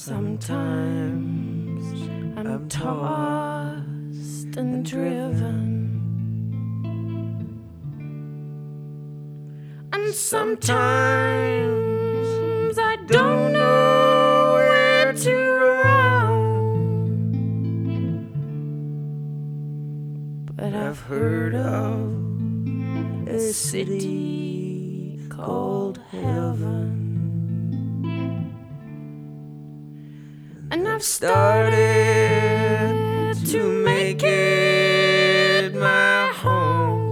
Sometimes I'm tossed and driven, and sometimes I don't know where to run. But I've heard of a city called heaven, and I've started to make it my home.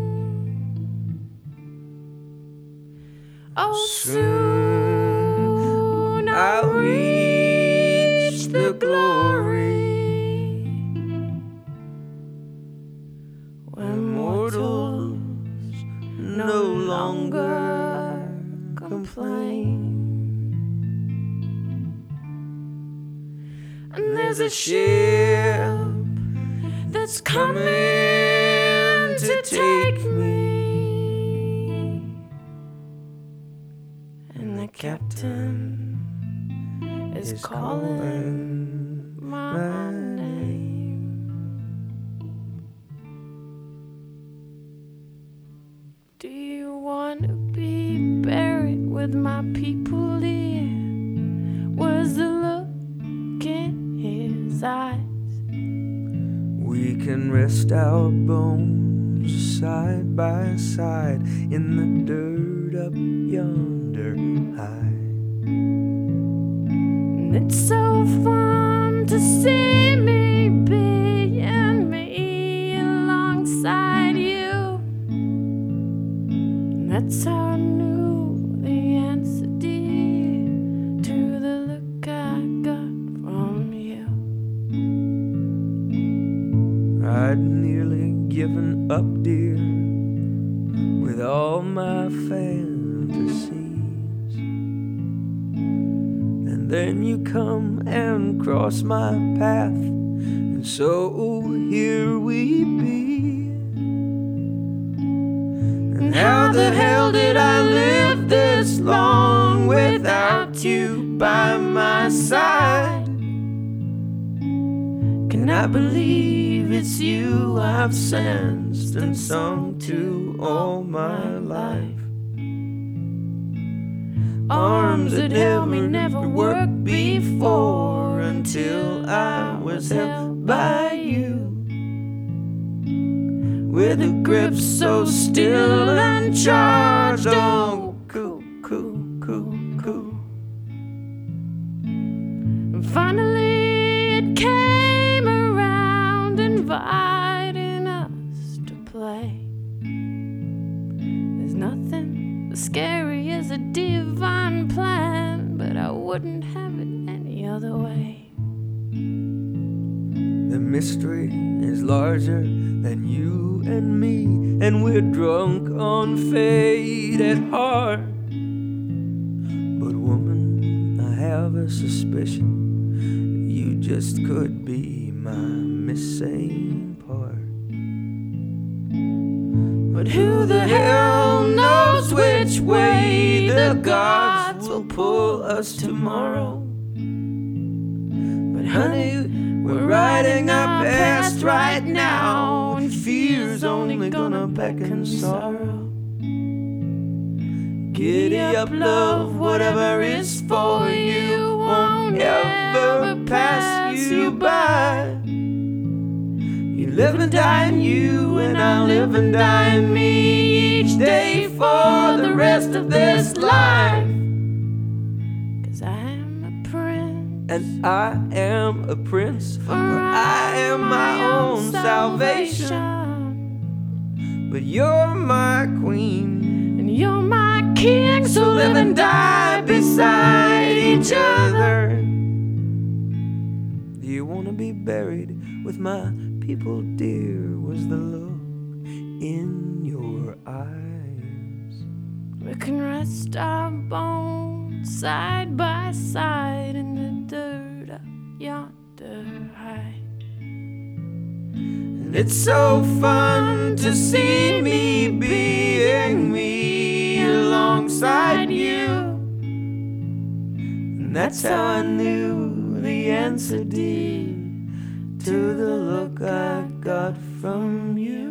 Oh, soon I'll reach the glory when mortals no longer complain. And there's a ship that's coming to take me, and the captain is calling my name. Do you want to be buried with my people, dear? Was the look in his eyes? We can rest our bones side by side in the dirt up yonder high. And it's so fun to see me being me alongside you. And that's how I knew the answer, dear, to the look I got from you. I'd nearly given up, dear, with all my fantasies, and then you come and cross my path, and so here we be. And how the hell did I live this long without you by my side? Can I believe it's you I've sensed and sung to all my life? Arms that held me never worked before until I was held by you, with a grip so still and charged. Oh, cool, cool, cool, cool. And finally it came around, inviting us to play. There's nothing as scary as a divine plan, but I wouldn't have it any other way. The mystery is larger than you and me, and we're drunk on fate at heart. But woman, I have a suspicion you just could be my missing part. But who the hell knows which way the gods will pull us tomorrow? But honey, we're writing our past right now, and fear's only gonna beckon sorrow. Giddy up, love, whatever is for you won't ever pass you by. You live and die in you, and I live and die in me, each day for the rest of this life. 'Cause I am a prince, And I am a prince, for I am my own salvation. But you're my queen, and you're my king, so live and die beside each other. Do you want to be buried with my people, dear? Was the look in your eyes? We can rest our bones side by side in the dirt up yonder high. And it's so fun to see me being me alongside you. And And that's how I knew the answer, dear, to the look I got from you.